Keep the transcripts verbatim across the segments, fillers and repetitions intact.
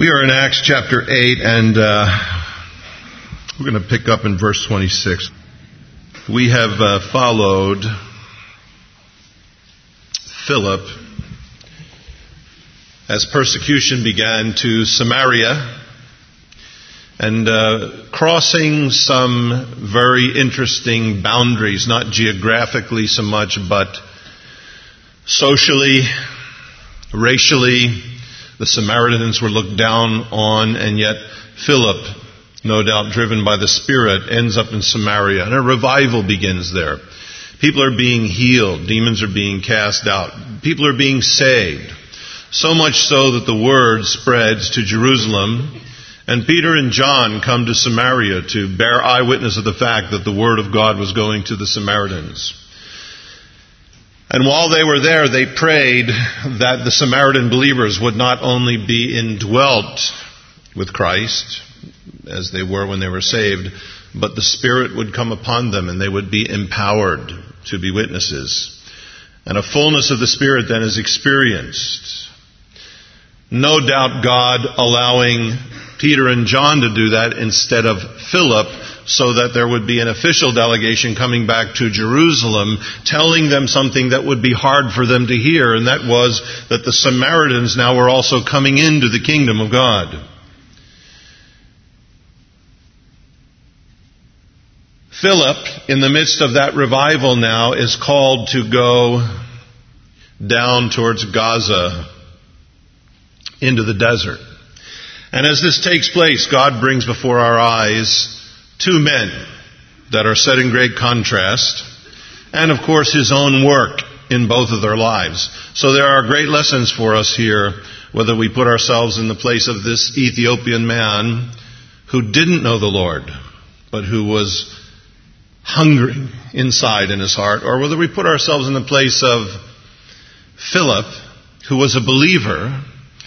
We are in Acts chapter eight, and uh, we're going to pick up in verse twenty-six. We have uh, followed Philip as persecution began to Samaria, and uh, crossing some very interesting boundaries, not geographically so much, but socially, racially. The Samaritans were looked down on, and yet Philip, no doubt driven by the Spirit, ends up in Samaria, and a revival begins there. People are being healed. Demons are being cast out. People are being saved. So much so that the word spreads to Jerusalem, and Peter and John come to Samaria to bear eyewitness of the fact that the word of God was going to the Samaritans. And while they were there, they prayed that the Samaritan believers would not only be indwelt with Christ, as they were when they were saved, but the Spirit would come upon them and they would be empowered to be witnesses. And a fullness of the Spirit then is experienced. No doubt God allowing Peter and John to do that instead of Philip, so that there would be an official delegation coming back to Jerusalem telling them something that would be hard for them to hear, and that was that the Samaritans now were also coming into the kingdom of God. Philip, in the midst of that revival now, is called to go down towards Gaza into the desert. And as this takes place, God brings before our eyes two men that are set in great contrast, and of course his own work in both of their lives. So there are great lessons for us here, whether we put ourselves in the place of this Ethiopian man who didn't know the Lord, but who was hungering inside in his heart, or whether we put ourselves in the place of Philip, who was a believer,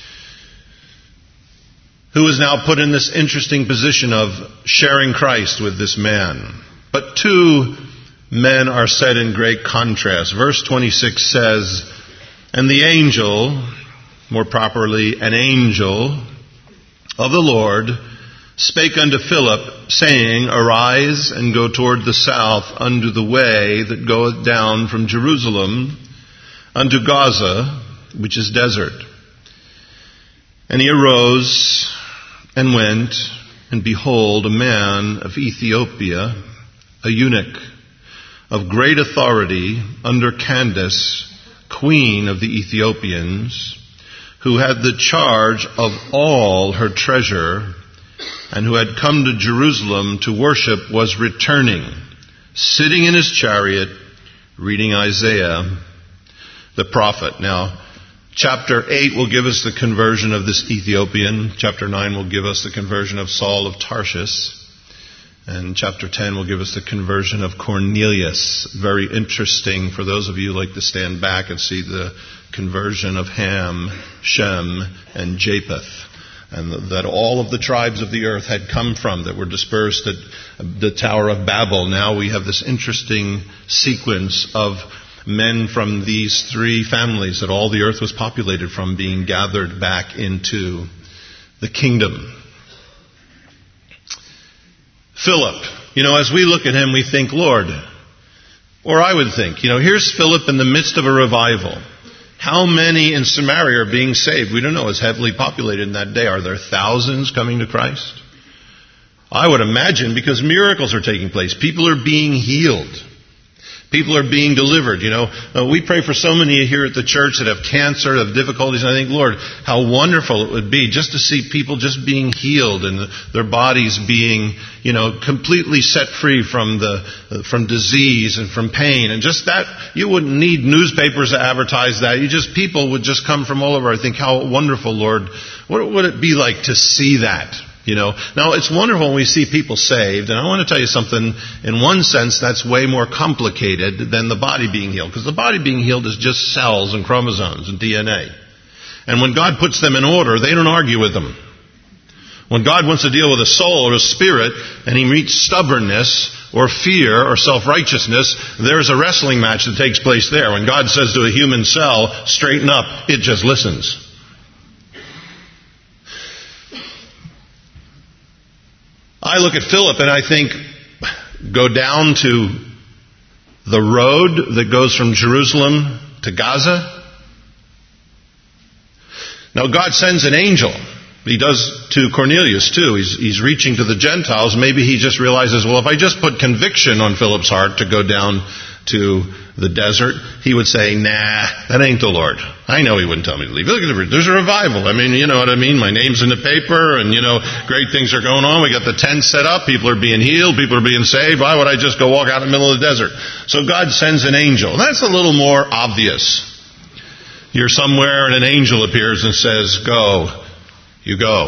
who is now put in this interesting position of sharing Christ with this man. But two men are set in great contrast. Verse twenty-six says, "And the angel," more properly, an angel of the Lord, "spake unto Philip, saying, Arise and go toward the south unto the way that goeth down from Jerusalem unto Gaza, which is desert. And he arose and went, and behold, a man of Ethiopia, a eunuch of great authority under Candace, queen of the Ethiopians, who had the charge of all her treasure, and who had come to Jerusalem to worship, was returning, sitting in his chariot, reading Isaiah the prophet." Now, Chapter eight will give us the conversion of this Ethiopian. Chapter nine will give us the conversion of Saul of Tarshish. And chapter ten will give us the conversion of Cornelius. Very interesting for those of you who like to stand back and see the conversion of Ham, Shem, and Japheth. And that all of the tribes of the earth had come from, that were dispersed at the Tower of Babel. Now we have this interesting sequence of men from these three families that all the earth was populated from being gathered back into the kingdom. Philip, you know, as we look at him, we think, Lord, or I would think, you know, here's Philip in the midst of a revival. How many in Samaria are being saved? We don't know. It's heavily populated in that day. Are there thousands coming to Christ? I would imagine, because miracles are taking place. People are being healed. People are being delivered. You know, uh, we pray for so many here at the church that have cancer, that have difficulties, and I think, Lord, how wonderful it would be just to see people just being healed and their bodies being, you know, completely set free from the uh, from disease and from pain. And just that, you wouldn't need newspapers to advertise that. You just, people would just come from all over. I think, how wonderful, Lord. What would it be like to see that? You know, now it's wonderful when we see people saved, and I want to tell you something. In one sense, that's way more complicated than the body being healed, because the body being healed is just cells and chromosomes and D N A. And when God puts them in order, they don't argue with them. When God wants to deal with a soul or a spirit, and he meets stubbornness or fear or self-righteousness, there's a wrestling match that takes place there. When God says to a human cell, straighten up, it just listens. I look at Philip and I think, go down to the road that goes from Jerusalem to Gaza. Now God sends an angel. He does to Cornelius too. He's, he's reaching to the Gentiles. Maybe he just realizes, well, if I just put conviction on Philip's heart to go down to the desert, he would say, nah, that ain't the Lord. I know he wouldn't tell me to leave. Look at it, there's a revival. I mean, you know what I mean? My name's in the paper and, you know, great things are going on. We got the tent set up. People are being healed. People are being saved. Why would I just go walk out in the middle of the desert? So God sends an angel. That's a little more obvious. You're somewhere and an angel appears and says, go. You go.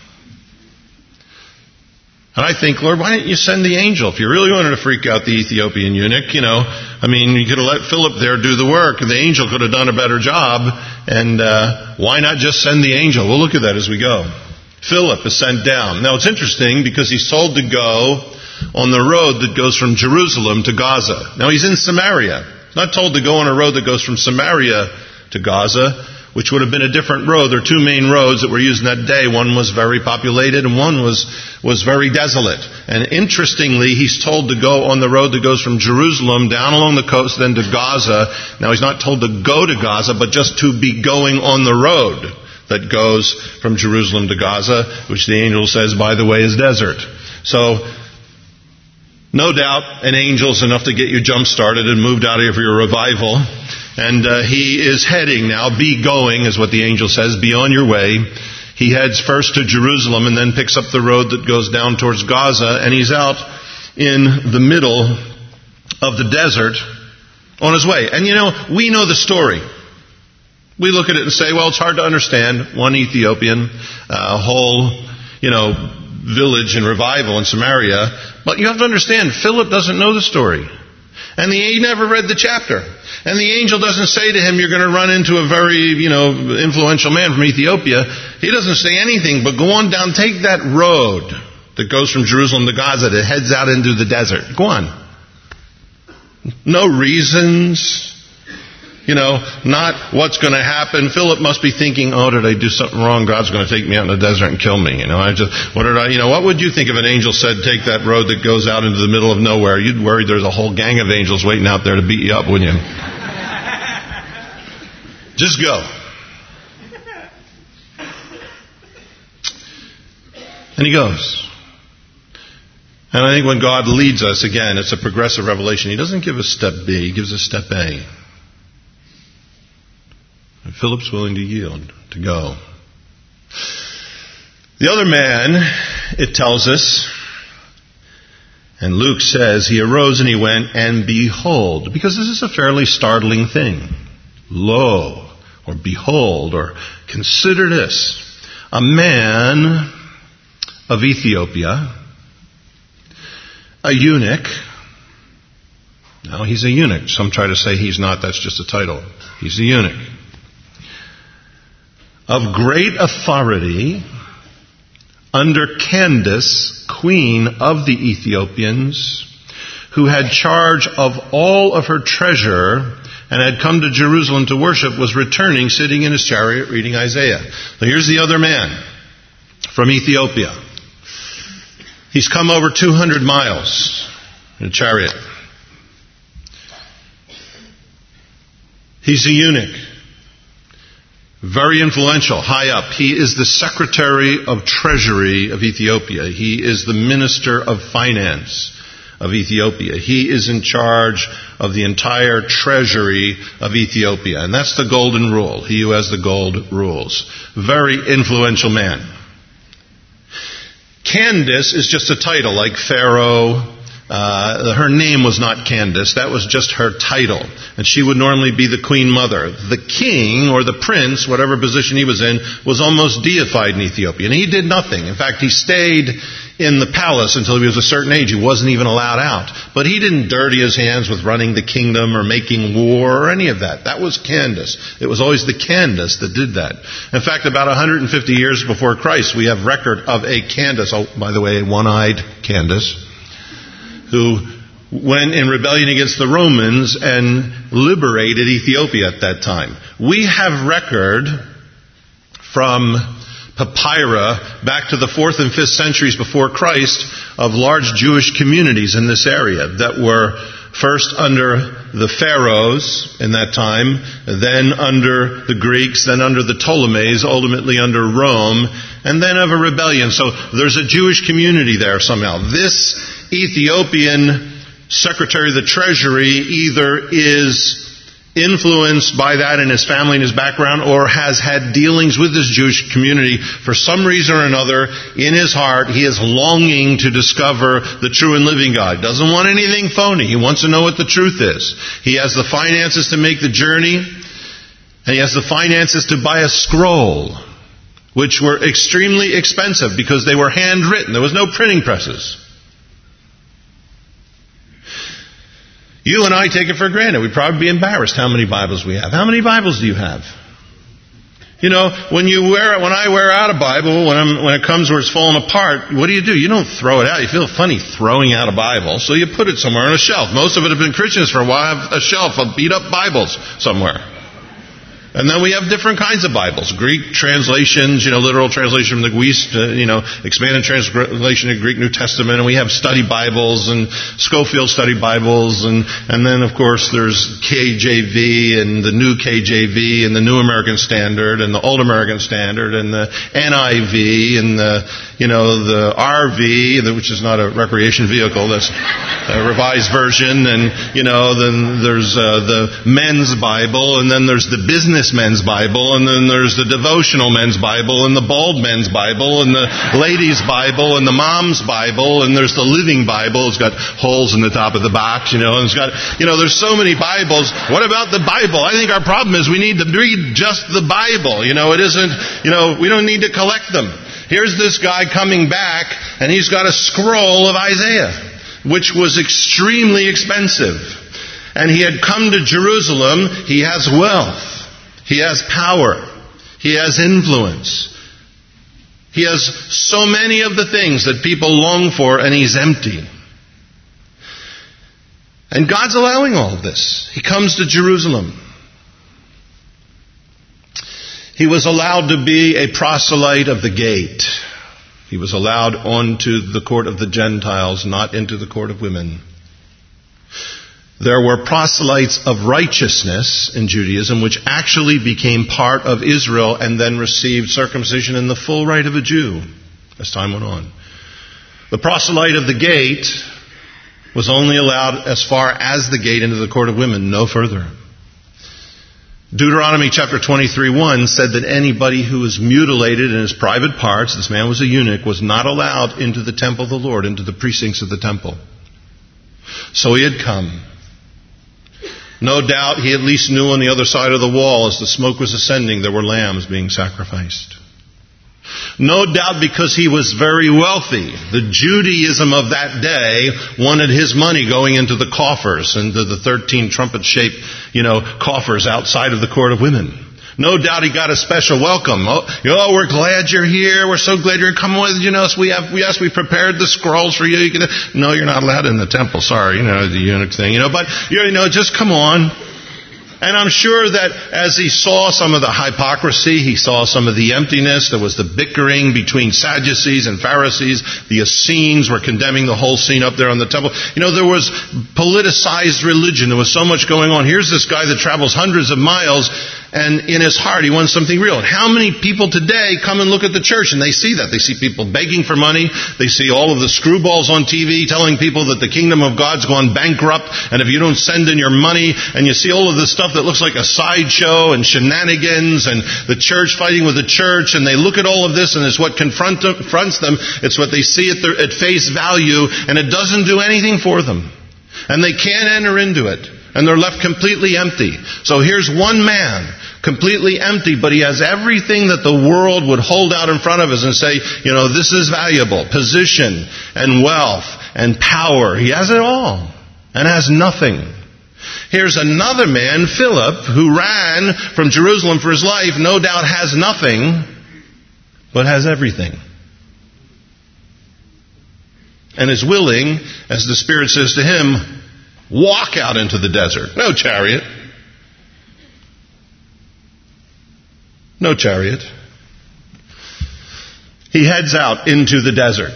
And I think, Lord, why didn't you send the angel? If you really wanted to freak out the Ethiopian eunuch, you know, I mean, you could have let Philip there do the work, and the angel could have done a better job. And uh, why not just send the angel? We'll look at that as we go. Philip is sent down. Now, it's interesting because he's told to go on the road that goes from Jerusalem to Gaza. Now, he's in Samaria. He's not told to go on a road that goes from Samaria to Gaza, which would have been a different road. There are two main roads that were used in that day. One was very populated and one was, was very desolate. And interestingly, he's told to go on the road that goes from Jerusalem down along the coast, then to Gaza. Now, he's not told to go to Gaza, but just to be going on the road that goes from Jerusalem to Gaza, which the angel says, by the way, is desert. So, no doubt an angel's enough to get you jump-started and moved out of your revival. And uh, he is heading now, be going, is what the angel says, be on your way. He heads first to Jerusalem and then picks up the road that goes down towards Gaza, and he's out in the middle of the desert on his way. And you know, we know the story. We look at it and say, well, it's hard to understand. One Ethiopian, a uh, whole, you know, village in revival in Samaria. But you have to understand, Philip doesn't know the story. And the, he never read the chapter. And the angel doesn't say to him, you're going to run into a very, you know, influential man from Ethiopia. He doesn't say anything, but go on down, take that road that goes from Jerusalem to Gaza that heads out into the desert. Go on. No reasons. You know, not what's going to happen. Philip must be thinking, oh, did I do something wrong? God's going to take me out in the desert and kill me. You know, I just, what did I, you know, what would you think if an angel said, take that road that goes out into the middle of nowhere? You'd worry there's a whole gang of angels waiting out there to beat you up, wouldn't you? Just go. And he goes. And I think when God leads us, again, it's a progressive revelation. He doesn't give us step B, he gives us step A. And Philip's willing to yield, to go. The other man, it tells us, and Luke says, he arose and he went, and behold, because this is a fairly startling thing. Lo, or behold, or consider this, a man of Ethiopia, a eunuch. Now, he's a eunuch. Some try to say he's not, that's just a title. He's a eunuch. Of great authority, under Candace, queen of the Ethiopians, who had charge of all of her treasure and had come to Jerusalem to worship, was returning, sitting in his chariot, reading Isaiah. So here's the other man from Ethiopia. He's come over two hundred miles in a chariot. He's a eunuch. Very influential, high up. He is the Secretary of Treasury of Ethiopia. He is the Minister of Finance of Ethiopia. He is in charge of the entire treasury of Ethiopia. And that's the golden rule. He who has the gold rules. Very influential man. Candace is just a title, like Pharaoh. Uh, her name was not Candace. That was just her title. And she would normally be the queen mother. The king, or the prince, whatever position he was in, was almost deified in Ethiopia. And he did nothing. In fact, he stayed in the palace until he was a certain age. He wasn't even allowed out. But he didn't dirty his hands with running the kingdom or making war or any of that. That was Candace. It was always the Candace that did that. In fact, about one hundred fifty years before Christ, we have record of a Candace. Oh, by the way, a one-eyed Candace, who went in rebellion against the Romans and liberated Ethiopia at that time. We have record from papyri back to the fourth and fifth centuries before Christ of large Jewish communities in this area that were first under the Pharaohs in that time, then under the Greeks, then under the Ptolemies, ultimately under Rome, and then of a rebellion. So there's a Jewish community there somehow. This Ethiopian Secretary of the Treasury either is influenced by that in his family and his background, or has had dealings with this Jewish community for some reason or another. In his heart, he is longing to discover the true and living God. Doesn't want anything phony. He wants to know what the truth is. He has the finances to make the journey, and he has the finances to buy a scroll, which were extremely expensive because they were handwritten. There was no printing presses. You and I take it for granted. We'd probably be embarrassed how many Bibles we have. How many Bibles do you have? You know, when you wear, when I wear out a Bible, when I'm, when it comes where it's falling apart, what do you do? You don't throw it out. You feel funny throwing out a Bible, so you put it somewhere on a shelf. Most of it have been Christians for a while, have a shelf of beat up Bibles somewhere. And then we have different kinds of Bibles. Greek translations, you know, literal translation from the Wuest, uh, you know, expanded translation of Greek New Testament. And we have study Bibles and Scofield study Bibles. And, and then, of course, there's K J V and the New K J V and the New American Standard and the Old American Standard and the N I V and the, you know, the R V, which is not a recreation vehicle. That's a revised version. And, you know, then there's uh, the Men's Bible, and then there's the Business Men's Bible, and then there's the Devotional Men's Bible, and the Bald Men's Bible, and the Ladies' Bible, and the Mom's Bible, and there's the Living Bible. It's got holes in the top of the box, you know, and it's got, you know, there's so many Bibles. What about the Bible? I think our problem is we need to read just the Bible. You know, it isn't, you know, we don't need to collect them. Here's this guy coming back, and he's got a scroll of Isaiah, which was extremely expensive. And he had come to Jerusalem. He has wealth. He has power. He has influence. He has so many of the things that people long for, and he's empty. And God's allowing all of this. He comes to Jerusalem. He was allowed to be a proselyte of the gate. He was allowed onto the court of the Gentiles, not into the court of women. There were proselytes of righteousness in Judaism, which actually became part of Israel and then received circumcision in the full right of a Jew as time went on. The proselyte of the gate was only allowed as far as the gate into the court of women, no further. Deuteronomy chapter twenty-three one said that anybody who was mutilated in his private parts, this man was a eunuch, was not allowed into the temple of the Lord, into the precincts of the temple. So he had come. No doubt he at least knew on the other side of the wall, as the smoke was ascending, there were lambs being sacrificed. No doubt because he was very wealthy. The Judaism of that day wanted his money going into the coffers, into the thirteen trumpet-shaped, you know, coffers outside of the court of women. No doubt he got a special welcome. Oh, oh, we're glad you're here. We're so glad you're coming with, you know, we have, yes, we prepared the scrolls for you. You can, no, you're not allowed in the temple. Sorry, you know, the eunuch thing, you know, but, you know, just come on. And I'm sure that as he saw some of the hypocrisy, he saw some of the emptiness, there was the bickering between Sadducees and Pharisees. The Essenes were condemning the whole scene up there on the temple. You know, there was politicized religion. There was so much going on. Here's this guy that travels hundreds of miles, and in his heart he wants something real. And how many people today come and look at the church and they see that? They see people begging for money. They see all of the screwballs on T V telling people that the kingdom of God's gone bankrupt, and if you don't send in your money, and you see all of this stuff that looks like a sideshow and shenanigans, and the church fighting with the church, and they look at all of this and it's what confront them, confronts them. It's what they see at, their, at face value, and it doesn't do anything for them. And they can't enter into it. And they're left completely empty. So here's one man, completely empty, but he has everything that the world would hold out in front of us and say, you know, this is valuable. Position and wealth and power. He has it all and has nothing. Here's another man, Philip, who ran from Jerusalem for his life, no doubt has nothing, but has everything. And is willing, as the Spirit says to him, walk out into the desert. No chariot. No chariot. he heads out into the desert,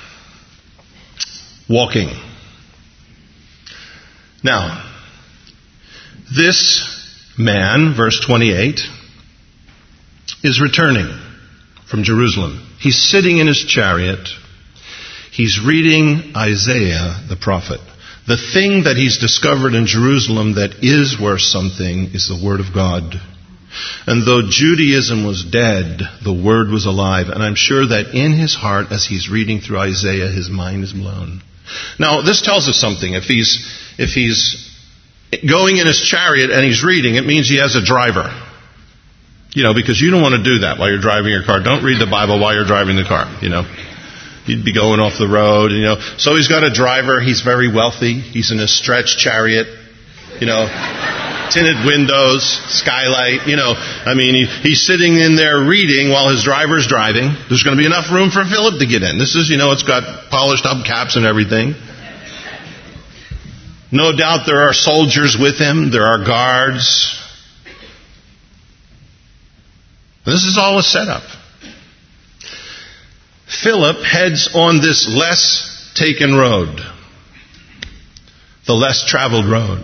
walking. Now, this man, verse twenty-eight, is returning from Jerusalem. He's sitting in his chariot. He's reading Isaiah the prophet. The thing that he's discovered in Jerusalem that is worth something is the Word of God. And though Judaism was dead, the Word was alive. And I'm sure that in his heart, as he's reading through Isaiah, his mind is blown. Now, this tells us something. If he's, if he's going in his chariot and he's reading, it means he has a driver. You know, because you don't want to do that while you're driving your car. Don't read the Bible while you're driving the car, you know. He'd be going off the road, you know. So he's got a driver. He's very wealthy. He's in a stretch chariot, you know. Tinted windows, skylight, you know. I mean, he, he's sitting in there reading while his driver's driving. There's going to be enough room for Philip to get in. This is, you know, it's got polished hubcaps and everything. No doubt there are soldiers with him. There are guards. This is all a setup. Philip heads on this less taken road, the less traveled road,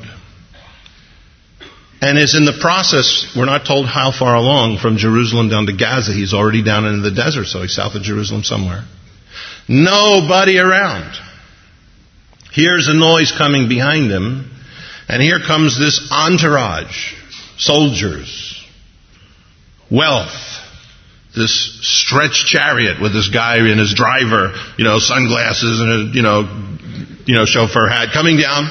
and is in the process, we're not told how far along, from Jerusalem down to Gaza. He's already down in the desert, so he's south of Jerusalem somewhere. Nobody around. Here's a noise coming behind him, and here comes this entourage, soldiers, wealth, this stretched chariot with this guy and his driver, you know, sunglasses and a, you know, you know, chauffeur hat, coming down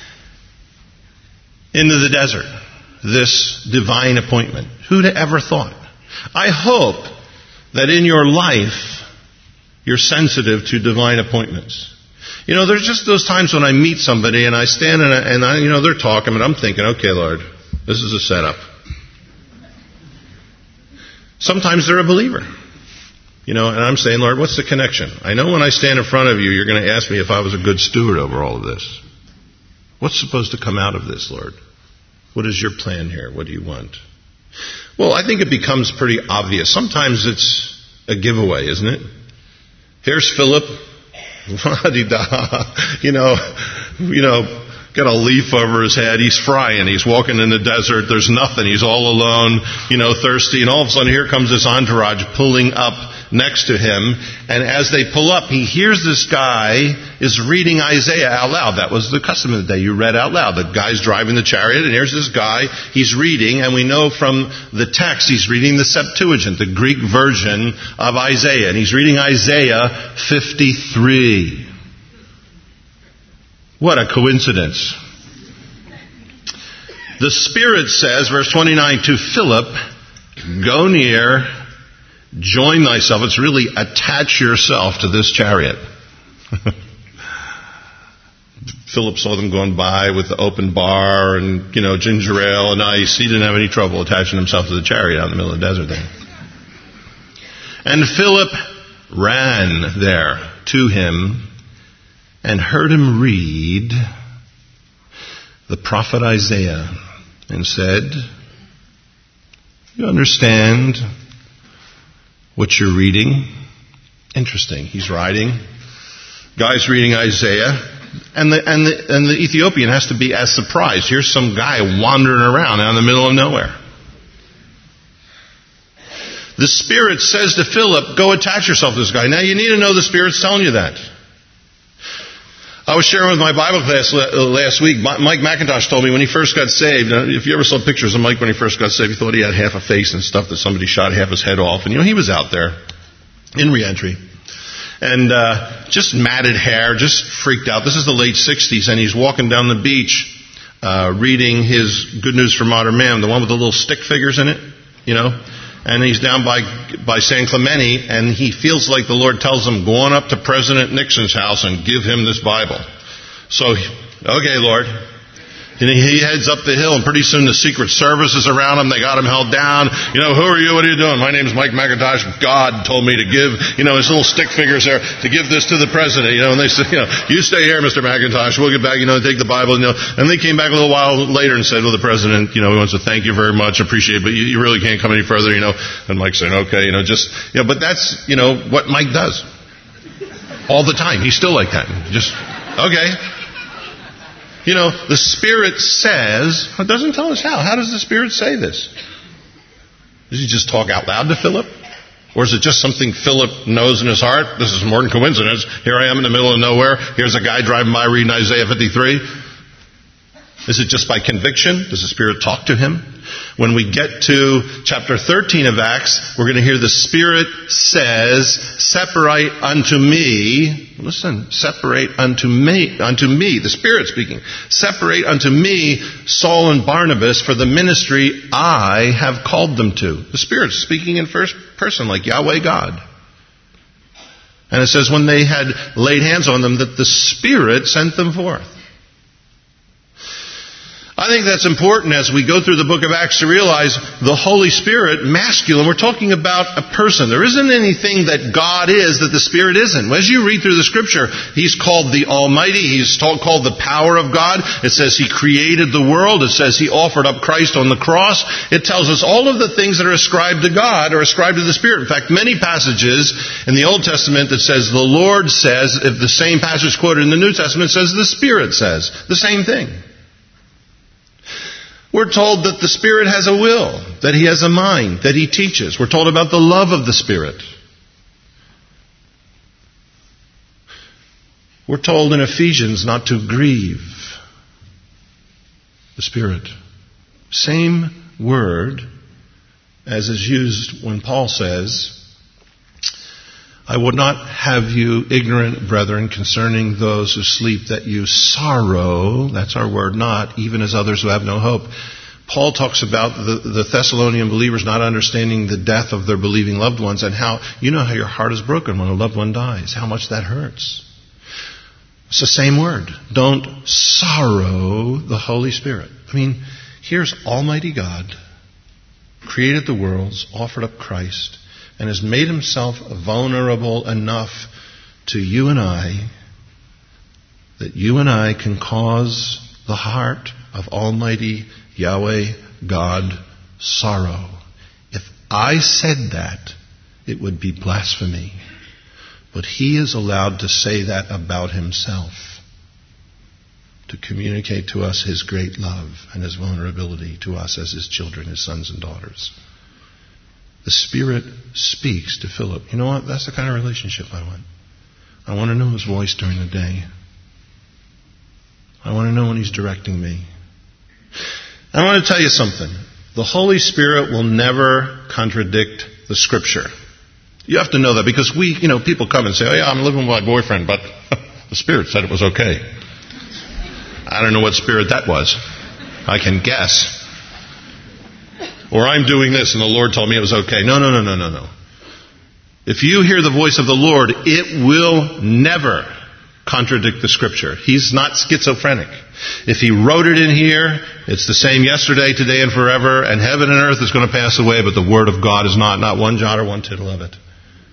into the desert. This divine appointment. Who'd ever thought? I hope that in your life you're sensitive to divine appointments. You know, there's just those times when I meet somebody and I stand and I, and I you know, they're talking and I'm thinking, okay, Lord, this is a setup. Sometimes they're a believer. You know, and I'm saying, Lord, what's the connection? I know when I stand in front of you, you're going to ask me if I was a good steward over all of this. What's supposed to come out of this, Lord? What is your plan here? What do you want? Well, I think it becomes pretty obvious. Sometimes it's a giveaway, isn't it? Here's Philip. you know, you know, got a leaf over his head. He's frying. He's walking in the desert. There's nothing. He's all alone, you know, thirsty. And all of a sudden here comes this entourage pulling up next to him. And as they pull up, he hears this guy is reading Isaiah out loud. That was the custom of the day. You read out loud. The guy's driving the chariot, and here's this guy. He's reading, and we know from the text he's reading the Septuagint, the Greek version of Isaiah. And he's reading Isaiah fifty-three. What a coincidence. The Spirit says, verse twenty-nine, to Philip, go near, join thyself. It's really attach yourself to this chariot. Philip saw them going by with the open bar and, you know, ginger ale and ice. He didn't have any trouble attaching himself to the chariot out in the middle of the desert there. And Philip ran there to him and heard him read the prophet Isaiah and said, you understand what you're reading? Interesting. He's writing. Guy's reading Isaiah. And the, and the, and the Ethiopian has to be as surprised. Here's some guy wandering around out in the middle of nowhere. The Spirit says to Philip, go attach yourself to this guy. Now you need to know the Spirit's telling you that. I was sharing with my Bible class last week. Mike McIntosh told me when he first got saved, if you ever saw pictures of Mike when he first got saved, he thought he had half a face and stuff, that somebody shot half his head off. And you know, he was out there in reentry. And uh, just matted hair, just freaked out. This is the late sixties, and he's walking down the beach uh, reading his Good News for Modern Man, the one with the little stick figures in it, you know. And he's down by by San Clemente, and he feels like the Lord tells him, go on up to President Nixon's house and give him this Bible. So, okay, Lord. And he heads up the hill, and pretty soon the Secret Service is around him. They got him held down. You know, who are you? What are you doing? My name's Mike McIntosh. God told me to give, you know, his little stick figures there, to give this to the president. You know, and they said, you know, you stay here, Mister McIntosh. We'll get back, you know, take the Bible. You know, and they came back a little while later and said, well, the president, you know, he wants to thank you very much, appreciate it, but you, you really can't come any further, you know. And Mike said, okay, you know, just, you know, but that's, you know, what Mike does. All the time. He's still like that. Just, okay. You know, the Spirit says, it doesn't tell us how. How does the Spirit say this? Does he just talk out loud to Philip? Or is it just something Philip knows in his heart? This is more than coincidence. Here I am in the middle of nowhere. Here's a guy driving by reading Isaiah fifty-three. Is it just by conviction? Does the Spirit talk to him? When we get to chapter thirteen of Acts, we're going to hear the Spirit says, separate unto me, listen, separate unto me, unto me, the Spirit speaking, separate unto me Saul and Barnabas for the ministry I have called them to. The Spirit speaking in first person like Yahweh God. And it says when they had laid hands on them that the Spirit sent them forth. I think that's important as we go through the book of Acts to realize the Holy Spirit, masculine, we're talking about a person. There isn't anything that God is that the Spirit isn't. As you read through the Scripture, He's called the Almighty. He's called the power of God. It says He created the world. It says He offered up Christ on the cross. It tells us all of the things that are ascribed to God are ascribed to the Spirit. In fact, many passages in the Old Testament that says the Lord says, if the same passage quoted in the New Testament says the Spirit says the same thing. We're told that the Spirit has a will, that He has a mind, that He teaches. We're told about the love of the Spirit. We're told in Ephesians not to grieve the Spirit. Same word as is used when Paul says, I would not have you ignorant, brethren, concerning those who sleep, that you sorrow, that's our word, not, even as others who have no hope. Paul talks about the, the Thessalonian believers not understanding the death of their believing loved ones, and how, you know how your heart is broken when a loved one dies, how much that hurts. It's the same word. Don't sorrow the Holy Spirit. I mean, here's Almighty God, created the worlds, offered up Christ, and has made Himself vulnerable enough to you and I that you and I can cause the heart of Almighty Yahweh God sorrow. If I said that, it would be blasphemy. But He is allowed to say that about Himself, to communicate to us His great love and His vulnerability to us as His children, His sons and daughters. The Spirit speaks to Philip. You know what? That's the kind of relationship I want. I want to know His voice during the day. I want to know when He's directing me. I want to tell you something. The Holy Spirit will never contradict the Scripture. You have to know that because we, you know, people come and say, oh yeah, I'm living with my boyfriend, but the Spirit said it was okay. I don't know what spirit that was. I can guess. Or I'm doing this and the Lord told me it was okay. No, no, no, no, no, no. If you hear the voice of the Lord, it will never contradict the Scripture. He's not schizophrenic. If He wrote it in here, it's the same yesterday, today, and forever, and heaven and earth is going to pass away, but the Word of God is not, not one jot or one tittle of it.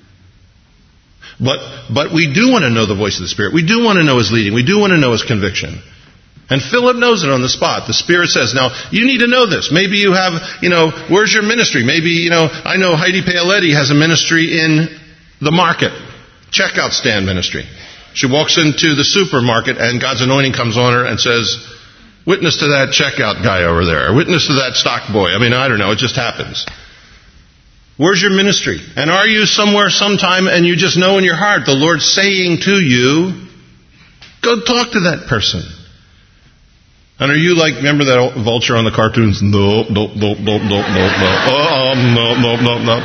But, but we do want to know the voice of the Spirit. We do want to know His leading. We do want to know His conviction. And Philip knows it on the spot. The Spirit says, now, you need to know this. Maybe you have, you know, where's your ministry? Maybe, you know, I know Heidi Paoletti has a ministry in the market. Checkout stand ministry. She walks into the supermarket and God's anointing comes on her and says, witness to that checkout guy over there. Witness to that stock boy. I mean, I don't know. It just happens. Where's your ministry? And are you somewhere sometime and you just know in your heart the Lord's saying to you, go talk to that person. And are you like, remember that vulture on the cartoons? No, no, no, no, no, no, no. Oh, um, no, no, no, no.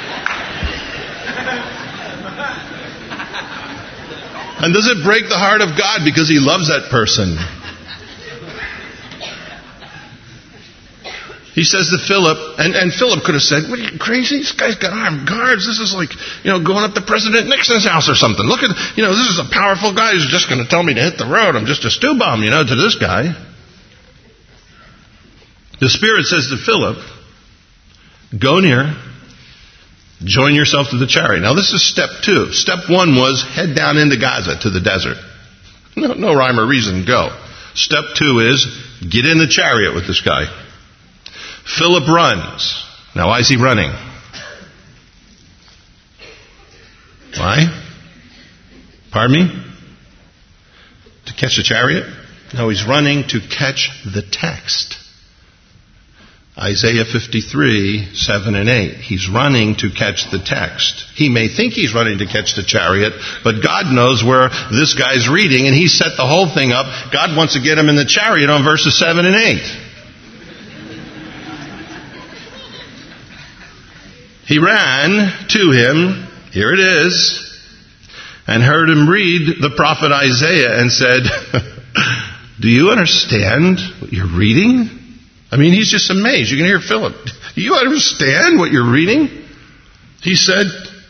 And does it break the heart of God because He loves that person? He says to Philip, and, and Philip could have said, what are you, crazy? This guy's got armed guards. This is like, you know, going up to President Nixon's house or something. Look at, you know, this is a powerful guy who's just going to tell me to hit the road. I'm just a stew bum, you know, to this guy. The Spirit says to Philip, go near, join yourself to the chariot. Now this is step two. Step one was head down into Gaza to the desert. No, no rhyme or reason, go. Step two is get in the chariot with this guy. Philip runs. Now why is he running? Why? Pardon me? To catch the chariot? No, he's running to catch the text. Isaiah fifty-three, seven and eight. He's running to catch the text. He may think he's running to catch the chariot, but God knows where this guy's reading, and he set the whole thing up. God wants to get him in the chariot on verses seven and eight. He ran to him, here it is, and heard him read the prophet Isaiah and said, do you understand what you're reading? I mean, he's just amazed. You can hear Philip. Do you understand what you're reading? He said,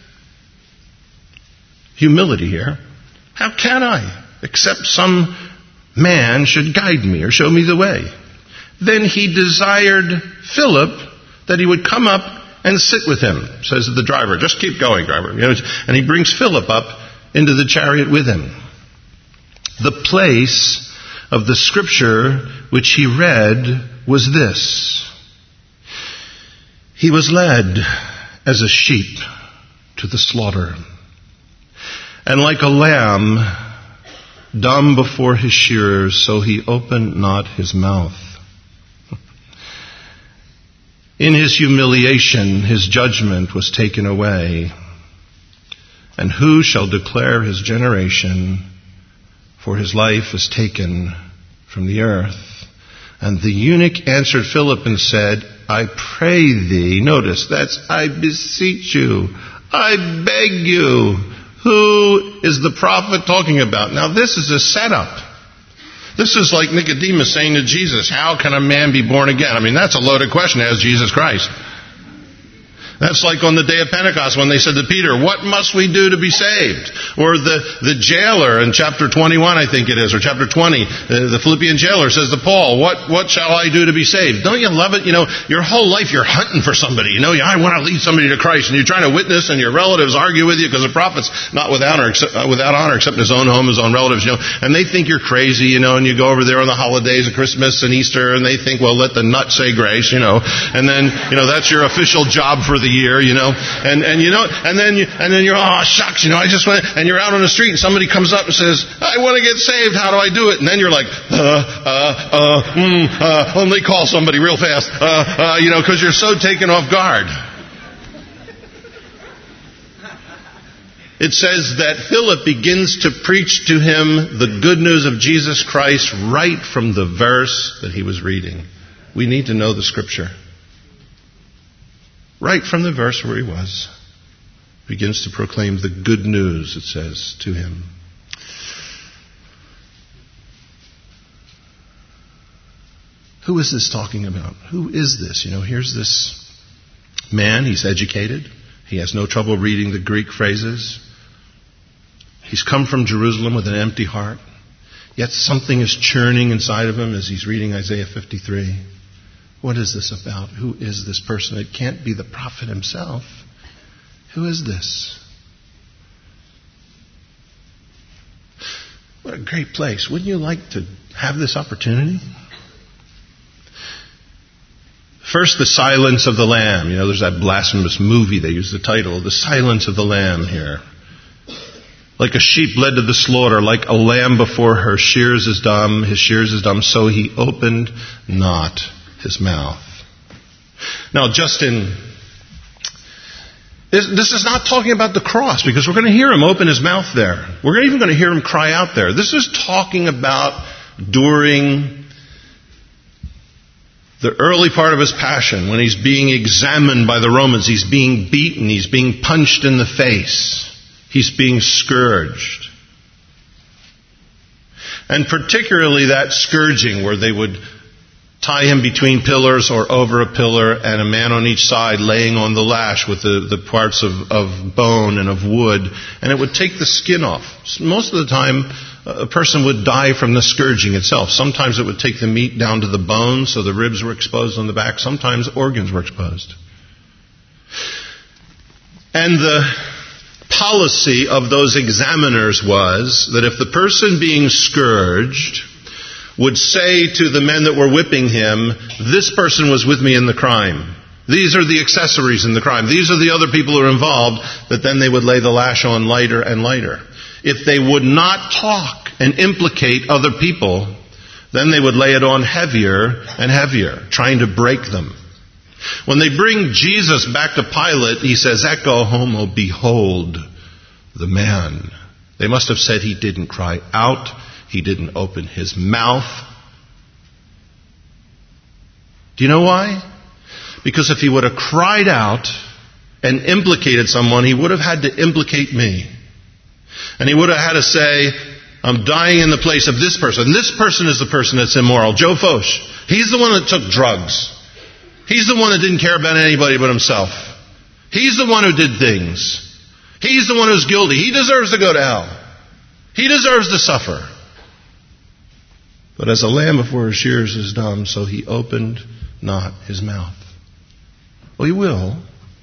humility here. How can I, except some man should guide me or show me the way? Then he desired Philip that he would come up and sit with him, says the driver. Just keep going, driver. You know, and he brings Philip up into the chariot with him. The place of the scripture which he read was this. He was led as a sheep to the slaughter, and like a lamb dumb before his shearers, so he opened not his mouth. In his humiliation, his judgment was taken away. And who shall declare his generation? For his life is taken from the earth. And the eunuch answered Philip and said, I pray thee, notice, that's I beseech you, I beg you. Who is the prophet talking about? Now this is a setup. This is like Nicodemus saying to Jesus, how can a man be born again? I mean, that's a loaded question as Jesus Christ. That's like on the day of Pentecost when they said to Peter, what must we do to be saved? Or the, the jailer in chapter twenty-one, I think it is, or chapter twenty, the, the Philippian jailer says to Paul, what, what shall I do to be saved? Don't you love it? You know, your whole life you're hunting for somebody. You know, I want to lead somebody to Christ, and you're trying to witness, and your relatives argue with you because the prophet's not without honor, except, uh, without honor except in his own home, his own relatives, you know, and they think you're crazy, you know, and you go over there on the holidays of Christmas and Easter, and they think, well, let the nut say grace, you know, and then, you know, that's your official job for the year, you know, and, and you know, and then you, and then you're, oh, shucks, you know, I just went, and you're out on the street and somebody comes up and says, I want to get saved, how do I do it? And then you're like, uh, uh, uh, mm, uh, only call somebody real fast, uh, uh, you know, because you're so taken off guard. It says that Philip begins to preach to him the good news of Jesus Christ right from the verse that he was reading. We need to know the scripture. Right from the verse where he was, begins to proclaim the good news, it says, to him. Who is this talking about? Who is this? You know, here's this man, he's educated. He has no trouble reading the Greek phrases. He's come from Jerusalem with an empty heart. Yet something is churning inside of him as he's reading Isaiah fifty-three. What is this about? Who is this person? It can't be the prophet himself. Who is this? What a great place. Wouldn't you like to have this opportunity? First, the silence of the Lamb. You know, there's that blasphemous movie, they use the title, The Silence of the Lamb here. Like a sheep led to the slaughter, like a lamb before her shears is dumb, his shears is dumb, so he opened not his mouth. Now, Justin, this, this is not talking about the cross, because we're going to hear him open his mouth there. We're even going to hear him cry out there. This is talking about during the early part of his passion, when he's being examined by the Romans. He's being beaten. He's being punched in the face. He's being scourged. And particularly that scourging where they would tie him between pillars or over a pillar, and a man on each side laying on the lash with the, the parts of, of bone and of wood, and it would take the skin off. Most of the time, a person would die from the scourging itself. Sometimes it would take the meat down to the bone, so the ribs were exposed on the back. Sometimes organs were exposed. And the policy of those examiners was that if the person being scourged would say to the men that were whipping him, this person was with me in the crime. These are the accessories in the crime. These are the other people who are involved, that then they would lay the lash on lighter and lighter. If they would not talk and implicate other people, then they would lay it on heavier and heavier, trying to break them. When they bring Jesus back to Pilate, he says, Ecce homo, behold the man. They must have said he didn't cry out. He didn't open his mouth. Do you know why? Because if he would have cried out and implicated someone, he would have had to implicate me. And he would have had to say, I'm dying in the place of this person. This person is the person that's immoral. Joe Foch. He's the one that took drugs. He's the one that didn't care about anybody but himself. He's the one who did things. He's the one who's guilty. He deserves to go to hell. He deserves to suffer. But as a lamb before his shears is dumb, so he opened not his mouth. Well, he will.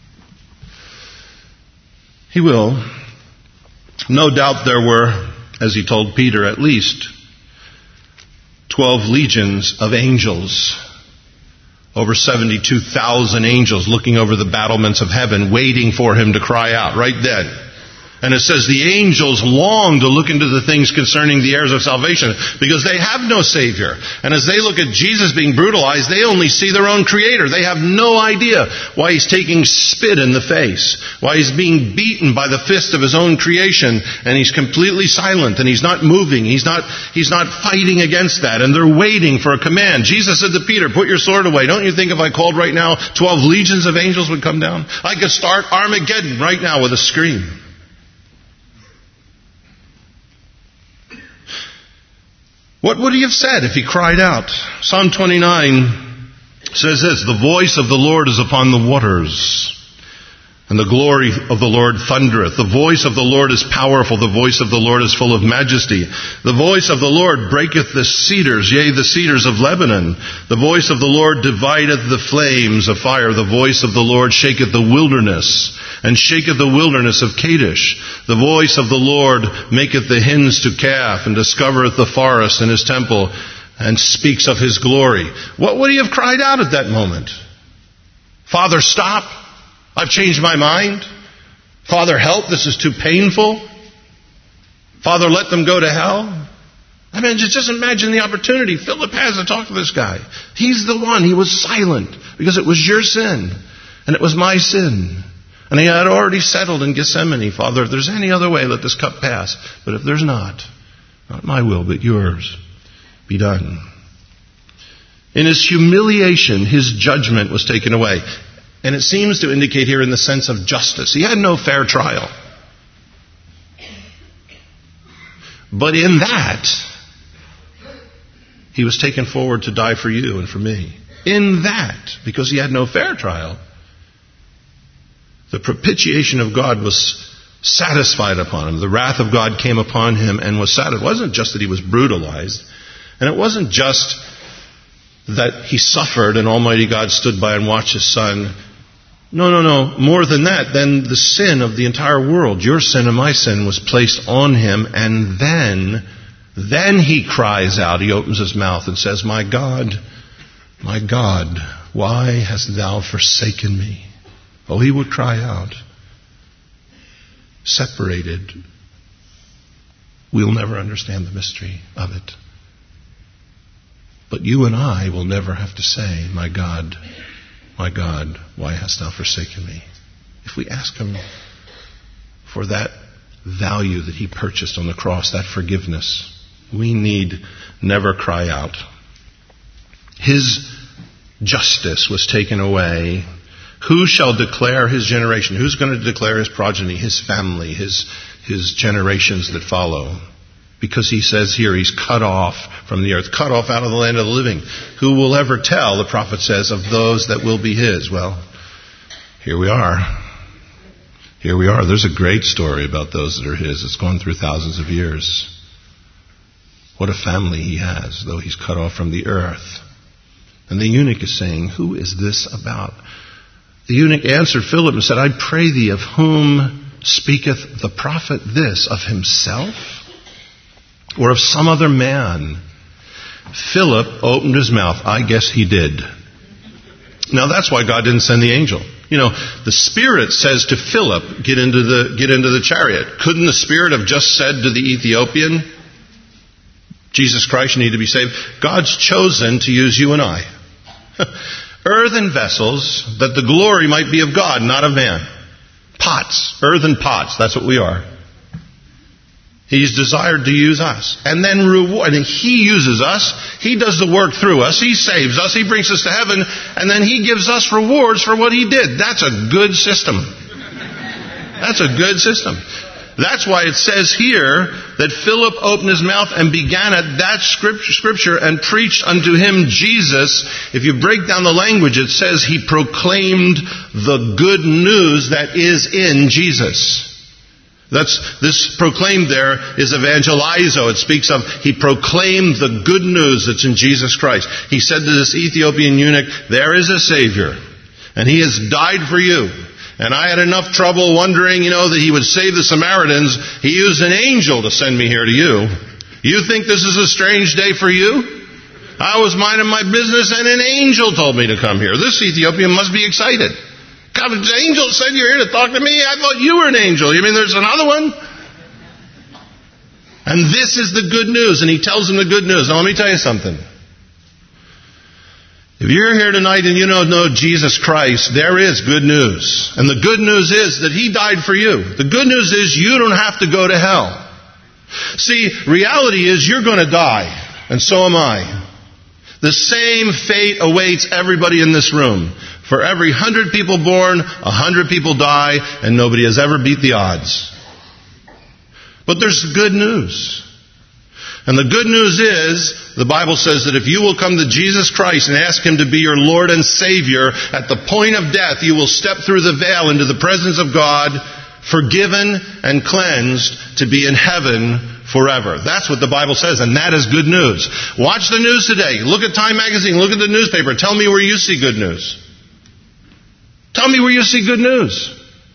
He will. No doubt there were, as he told Peter, at least twelve legions of angels. Over seventy-two thousand angels looking over the battlements of heaven, waiting for him to cry out right then. And it says the angels long to look into the things concerning the heirs of salvation, because they have no Savior. And as they look at Jesus being brutalized, they only see their own Creator. They have no idea why he's taking spit in the face, why he's being beaten by the fist of his own creation, and he's completely silent, and he's not moving, he's not, he's not fighting against that, and they're waiting for a command. Jesus said to Peter, put your sword away. Don't you think if I called right now, twelve legions of angels would come down? I could start Armageddon right now with a scream. What would he have said if he cried out? Psalm twenty-nine says this, the voice of the Lord is upon the waters, and the glory of the Lord thundereth. The voice of the Lord is powerful. The voice of the Lord is full of majesty. The voice of the Lord breaketh the cedars, yea, the cedars of Lebanon. The voice of the Lord divideth the flames of fire. The voice of the Lord shaketh the wilderness, and shaketh the wilderness of Kadesh. The voice of the Lord maketh the hinds to calf, and discovereth the forest in his temple, and speaks of his glory. What would he have cried out at that moment? Father, stop. I've changed my mind. Father, help. This is too painful. Father, let them go to hell. I mean, just imagine the opportunity Philip has to talk to this guy. He's the one. He was silent because it was your sin and it was my sin. And he had already settled in Gethsemane, Father, if there's any other way, let this cup pass. But if there's not, not my will, but yours, be done. In his humiliation, his judgment was taken away. And it seems to indicate here in the sense of justice. He had no fair trial. But in that, he was taken forward to die for you and for me. In that, because he had no fair trial, the propitiation of God was satisfied upon him. The wrath of God came upon him and was satisfied. It wasn't just that he was brutalized. And it wasn't just that he suffered and Almighty God stood by and watched his son. No, no, no. More than that, then the sin of the entire world, your sin and my sin, was placed on him. And then, then he cries out. He opens his mouth and says, my God, my God, why hast thou forsaken me? Oh, he would cry out. Separated. We'll never understand the mystery of it. But you and I will never have to say, my God, my God, why hast thou forsaken me? If we ask him for that value that he purchased on the cross, that forgiveness, we need never cry out. His justice was taken away. Who shall declare his generation? Who's going to declare his progeny, his family, his, his generations that follow? Because he says here he's cut off from the earth, cut off out of the land of the living. Who will ever tell, the prophet says, of those that will be his? Well, here we are. Here we are. There's a great story about those that are his. It's gone through thousands of years. What a family he has, though he's cut off from the earth. And the eunuch is saying, who is this about? The eunuch answered Philip and said, I pray thee, of whom speaketh the prophet this? Of himself? Or of some other man? Philip opened his mouth. I guess he did. Now that's why God didn't send the angel. You know, the Spirit says to Philip, get into the, get into the chariot. Couldn't the Spirit have just said to the Ethiopian, Jesus Christ, you need to be saved? God's chosen to use you and I. Earthen vessels, that the glory might be of God, not of man. Pots, earthen pots, that's what we are. He's desired to use us. And then reward. And He uses us. He does the work through us. He saves us. He brings us to heaven. And then He gives us rewards for what He did. That's a good system. That's a good system. That's why it says here that Philip opened his mouth and began at that scripture and preached unto him Jesus. If you break down the language, it says he proclaimed the good news that is in Jesus. That's, this proclaimed there is evangelizo. It speaks of, he proclaimed the good news that's in Jesus Christ. He said to this Ethiopian eunuch, there is a Savior, and He has died for you. And I had enough trouble wondering, you know, that He would save the Samaritans. He used an angel to send me here to you. You think this is a strange day for you? I was minding my business and an angel told me to come here. This Ethiopian must be excited. God, the angel said you're here to talk to me. I thought you were an angel. You mean there's another one? And this is the good news. And he tells him the good news. Now let me tell you something. If you're here tonight and you don't know Jesus Christ, there is good news. And the good news is that He died for you. The good news is you don't have to go to hell. See, reality is you're going to die. And so am I. The same fate awaits everybody in this room. For every hundred people born, a hundred people die, and nobody has ever beat the odds. But there's good news. And the good news is, the Bible says that if you will come to Jesus Christ and ask Him to be your Lord and Savior, at the point of death you will step through the veil into the presence of God, forgiven and cleansed, to be in heaven forever. That's what the Bible says, and that is good news. Watch the news today. Look at Time Magazine. Look at the newspaper. Tell me where you see good news. Tell me where you see good news.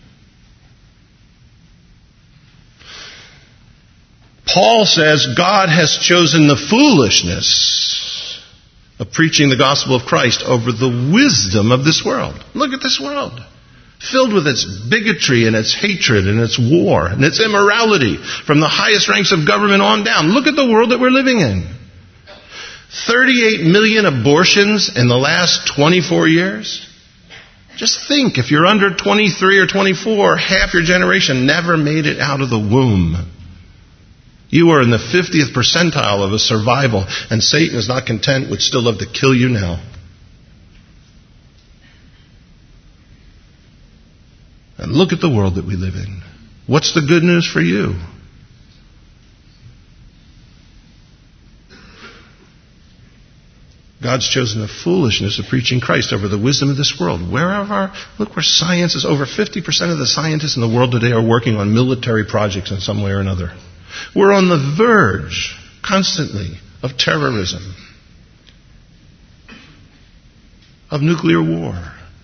Paul says God has chosen the foolishness of preaching the gospel of Christ over the wisdom of this world. Look at this world. Filled with its bigotry and its hatred and its war and its immorality from the highest ranks of government on down. Look at the world that we're living in. thirty-eight million abortions in the last twenty-four years. Just think, if you're under twenty-three or twenty-four, half your generation never made it out of the womb. You are in the fiftieth percentile of a survival, and Satan is not content, would still love to kill you now. And look at the world that we live in. What's the good news for you? God's chosen the foolishness of preaching Christ over the wisdom of this world. Wherever, look where science is. Over fifty percent of the scientists in the world today are working on military projects in some way or another. We're on the verge, constantly, of terrorism, of nuclear war,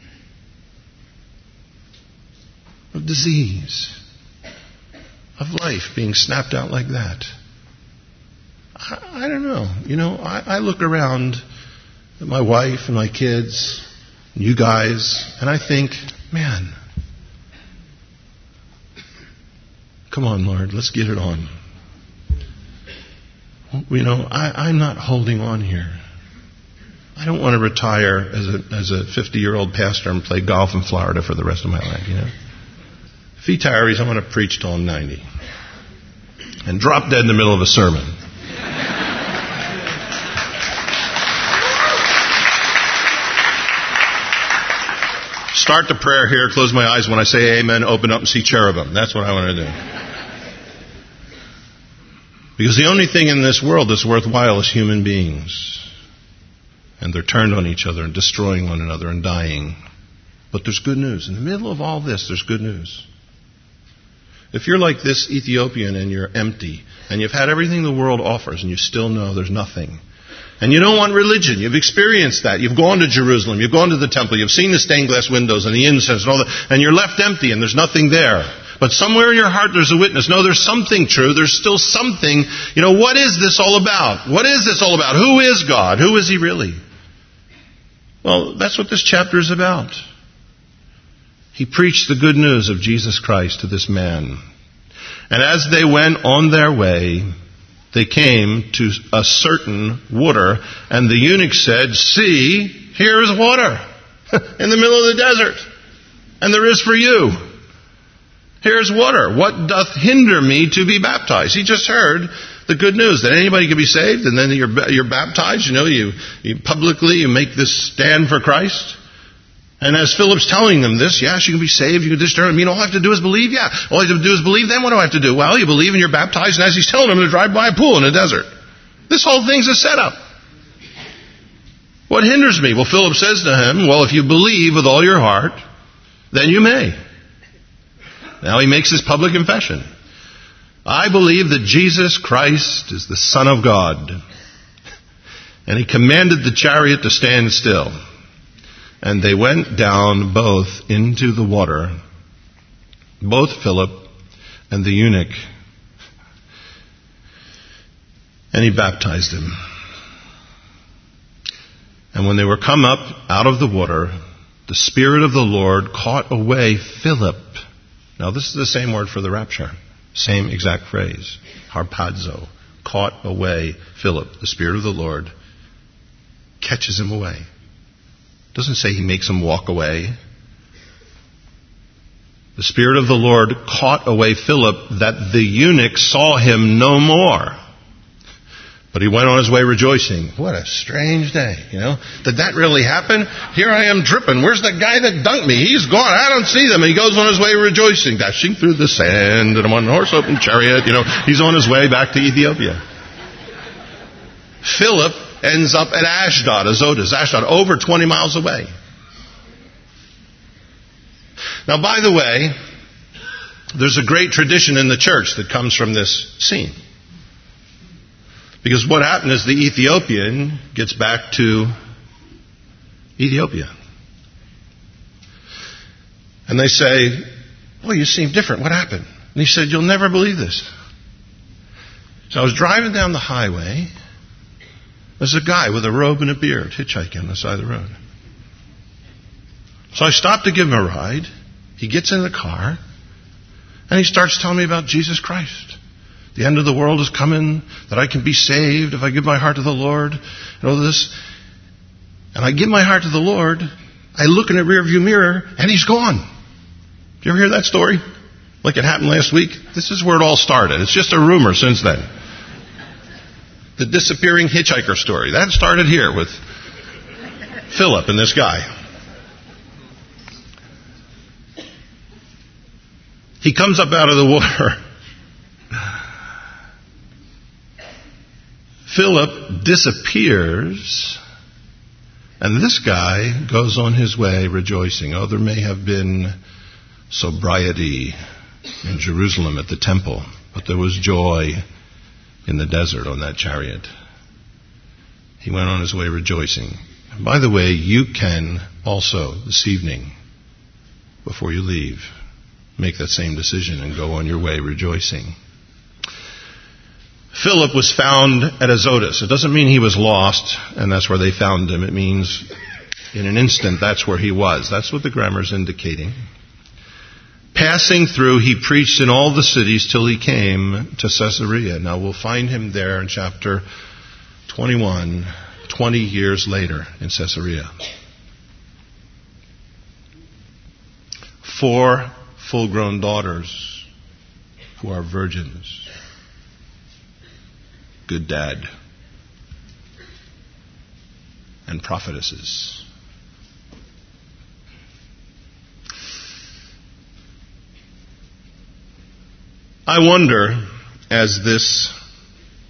of disease, of life being snapped out like that. I, I don't know. You know, I, I look around at my wife and my kids, and you guys, and I think, man, come on, Lord, let's get it on. You know, I, I'm not holding on here. I don't want to retire as a as a fifty-year-old pastor and play golf in Florida for the rest of my life, you know. If he tires, I'm going to preach till I'm ninety. And drop dead in the middle of a sermon. Start the prayer here, close my eyes when I say amen, open up and see cherubim. That's what I want to do. Because the only thing in this world that's worthwhile is human beings. And they're turned on each other and destroying one another and dying. But there's good news. In the middle of all this, there's good news. If you're like this Ethiopian and you're empty, and you've had everything the world offers, and you still know there's nothing, and you don't want religion, you've experienced that, you've gone to Jerusalem, you've gone to the temple, you've seen the stained glass windows and the incense and all that, and you're left empty and there's nothing there. But somewhere in your heart there's a witness. No, there's something true. There's still something. You know, what is this all about? What is this all about? Who is God? Who is He really? Well, that's what this chapter is about. He preached the good news of Jesus Christ to this man. And as they went on their way, they came to a certain water, and the eunuch said, "See, here is water in the middle of the desert, and there is for you. Here's water. What doth hinder me to be baptized?" He just heard the good news that anybody can be saved, and then you're you're baptized. You know, you, you publicly you make this stand for Christ. And as Philip's telling them this, yes, you can be saved, you can discern. I mean, all I have to do is believe. Yeah, all I have to do is believe. Then what do I have to do? Well, you believe and you're baptized, and as he's telling them to drive by a pool in a desert. This whole thing's a setup. What hinders me? Well, Philip says to him, well, if you believe with all your heart, then you may. Now he makes his public confession. I believe that Jesus Christ is the Son of God. And he commanded the chariot to stand still. And they went down both into the water, both Philip and the eunuch. And he baptized him. And when they were come up out of the water, the Spirit of the Lord caught away Philip. Now this is the same word for the rapture. Same exact phrase. Harpazo. Caught away Philip. The Spirit of the Lord catches him away. Doesn't say he makes him walk away. The Spirit of the Lord caught away Philip, that the eunuch saw him no more. But he went on his way rejoicing. What a strange day, you know. Did that really happen? Here I am dripping. Where's the guy that dunked me? He's gone. I don't see them. And he goes on his way rejoicing, dashing through the sand in a one-horse open chariot. You know, he's on his way back to Ethiopia. Philip ends up at Ashdod, Azotus, Ashdod, over twenty miles away. Now, by the way, there's a great tradition in the church that comes from this scene. Because what happened is the Ethiopian gets back to Ethiopia. And they say, well, you seem different. What happened? And he said, you'll never believe this. So I was driving down the highway. There's a guy with a robe and a beard hitchhiking on the side of the road. So I stopped to give him a ride. He gets in the car. And he starts telling me about Jesus Christ. The end of the world is coming, that I can be saved if I give my heart to the Lord, and all this. And I give my heart to the Lord, I look in the rearview mirror, and he's gone. Did you ever hear that story? Like it happened last week? This is where it all started. It's just a rumor since then. The disappearing hitchhiker story. That started here with Philip and this guy. He comes up out of the water. Philip disappears, and this guy goes on his way rejoicing. Oh, there may have been sobriety in Jerusalem at the temple, but there was joy in the desert on that chariot. He went on his way rejoicing. And by the way, you can also this evening, before you leave, make that same decision and go on your way rejoicing. Philip was found at Azotus. It doesn't mean he was lost, and that's where they found him. It means in an instant, that's where he was. That's what the grammar is indicating. Passing through, he preached in all the cities till he came to Caesarea. Now we'll find him there in chapter twenty-one, twenty years later in Caesarea. Four full-grown daughters who are virgins. Good dad. And prophetesses. I wonder, as this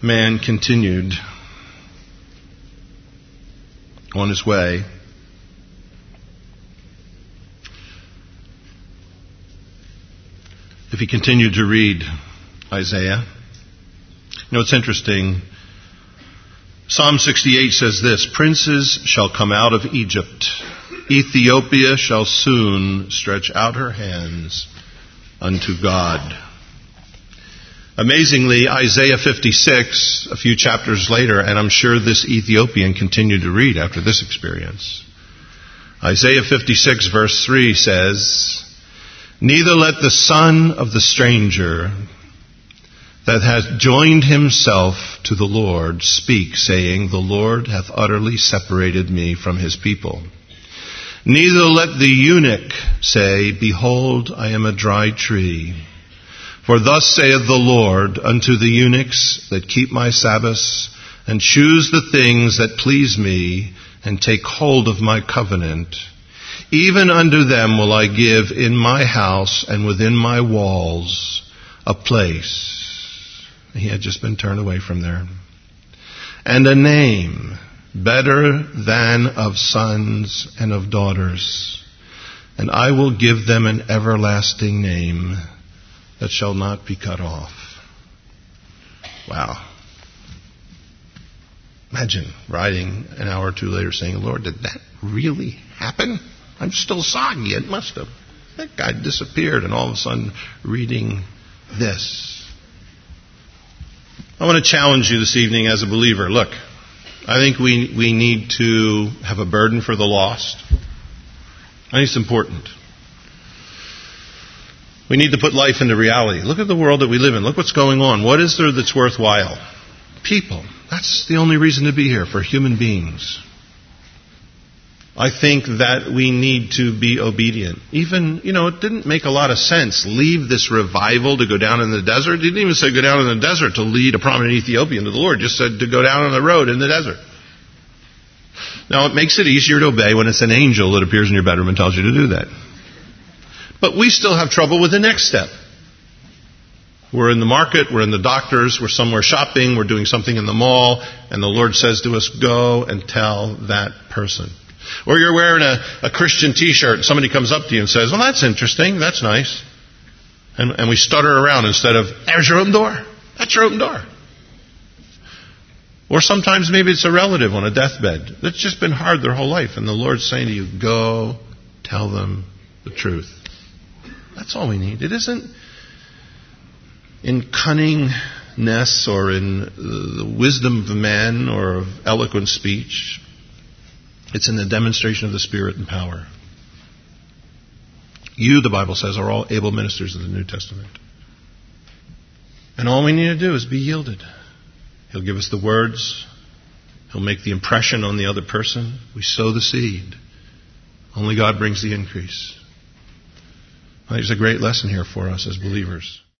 man continued on his way. If he continued to read Isaiah, you know, it's interesting. Psalm sixty-eight says this, "Princes shall come out of Egypt. Ethiopia shall soon stretch out her hands unto God." Amazingly, Isaiah fifty-six, a few chapters later, and I'm sure this Ethiopian continued to read after this experience. Isaiah fifty-six verse three says, "Neither let the son of the stranger that hath joined himself to the Lord speak, saying, The Lord hath utterly separated me from his people. Neither let the eunuch say, Behold, I am a dry tree. For thus saith the Lord unto the eunuchs that keep my Sabbaths, and choose the things that please me, and take hold of my covenant. Even unto them will I give in my house and within my walls a place." He had just been turned away from there. "And a name better than of sons and of daughters. And I will give them an everlasting name that shall not be cut off." Wow. Imagine writing an hour or two later saying, "Lord, did that really happen? I'm still soggy. It must have. That guy disappeared." And all of a sudden reading this. I want to challenge you this evening as a believer. Look, I think we we need to have a burden for the lost. I think it's important. We need to put life into reality. Look at the world that we live in. Look what's going on. What is there that's worthwhile? People. That's the only reason to be here, for human beings. I think that we need to be obedient. Even, you know, it didn't make a lot of sense. Leave this revival to go down in the desert. It didn't even say go down in the desert to lead a prominent Ethiopian to the Lord. It just said to go down on the road in the desert. Now, it makes it easier to obey when it's an angel that appears in your bedroom and tells you to do that. But we still have trouble with the next step. We're in the market, we're in the doctor's, we're somewhere shopping, we're doing something in the mall, and the Lord says to us, go and tell that person. Or you're wearing a, a Christian t-shirt and somebody comes up to you and says, well, that's interesting, that's nice. And, and we stutter around instead of, there's your open door. That's your open door. Or sometimes maybe it's a relative on a deathbed that's just been hard their whole life. And the Lord's saying to you, go tell them the truth. That's all we need. It isn't in cunningness or in the wisdom of man or of eloquent speech. It's in the demonstration of the Spirit and power. You, the Bible says, are all able ministers of the New Testament. And all we need to do is be yielded. He'll give us the words. He'll make the impression on the other person. We sow the seed. Only God brings the increase. I think there's a great lesson here for us as believers.